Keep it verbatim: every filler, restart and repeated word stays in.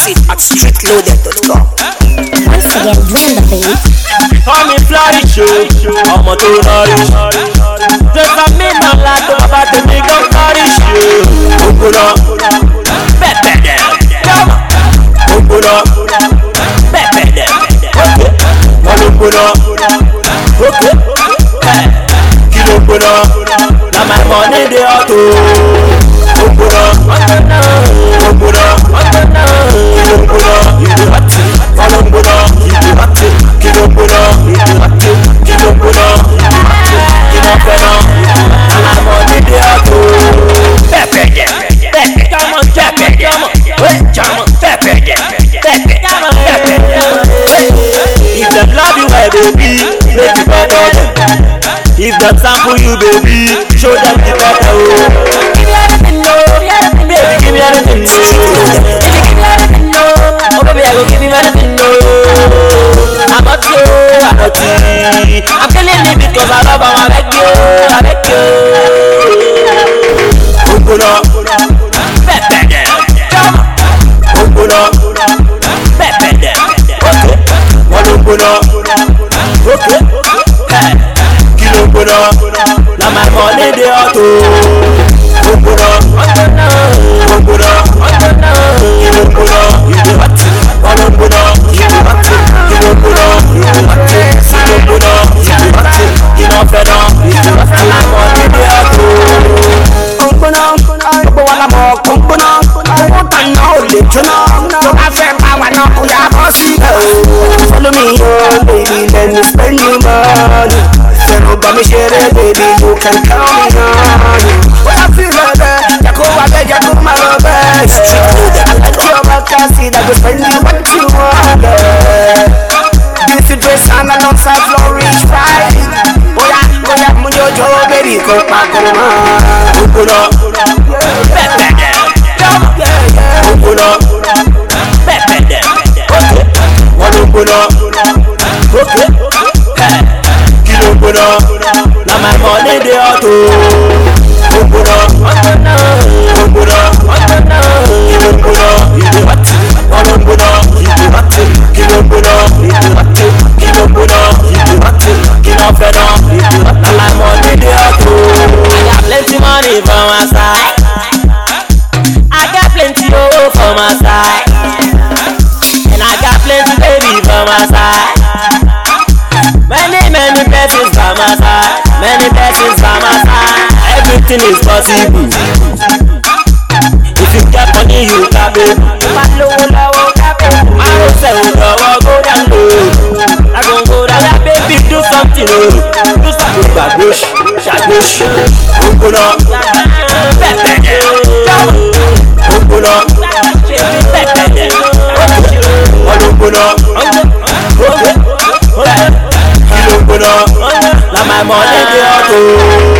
Exclusive at street loaded dot com. Once again, drum the beat. Call me flourish, I'm a to nourish. Just a minute, like the baba to make them flourish. Open Pepe them, come on. Open Pepe them, okay. One open okay. Hey, kill open now my money they auto. Open up, open up, open up, kill open you do hot. One open you do hot. Kill open you do hot. Kill open you do hot. Kill open now my money they auto. Pepe them, Pepe, come on, Pepe, come on, wait, come on, Pepe them, Pepe, come on, Pepe them. If they love you, my baby, make you better them. If they sample you, baby, show them the better. Give me anything, no, baby, give me anything, no. If you give me anything, no, oh baby, I go give you anything, no. I'm not you, I'm not you. I'm killing it because I love her, I like you, I like you. Open up, Pepe them, come on. Open up, Pepe them, okay. One open up, okay. Hey, kill open up, now my money they auto. Open up, open up, open up, kill open up, you do hot. One open up, you do hot. Kill open up, you do hot. Kill open up, you do hot. Kill open up, you do hot. My money they auto. Open up, open wala mo, open up. Open now, little now. I feel power now, we are bossy. Follow me, oh baby, let me spend your money. Say no, but me share it, baby, you can count me on. When I feel like that, you go out there, you go my love. I like your back, I see that we spend you what you want. This is dress and alongside flourish right. Oh yeah, oh yeah, mon yo yo, baby, go back on my. Open up, Pepe them, come on. Open up, Pepe them, okay. One open up, okay. Hey, kill open up, now my money they auto. Open up, open up, open up, kill open up, you do hot. One open up, you do hot. Kill open up, you do hot. Kill open up, you do hot. Kill open up, you do hot. Now my money they auto. I got plenty money for my side. I got plenty oh for my side. And I got plenty baby for my side. Many, many blessings for my side. Many blessings for my side. Everything is possible. If you get money, you can be. My low, low, my house say, oh, go down low. I gon' go down there, baby, do something, oh. Do something, babush, shabush. Open up, Pepe them, come on. Open up, Pepe them, okay. One open up, okay, okay. Kill open up, now my money they auto.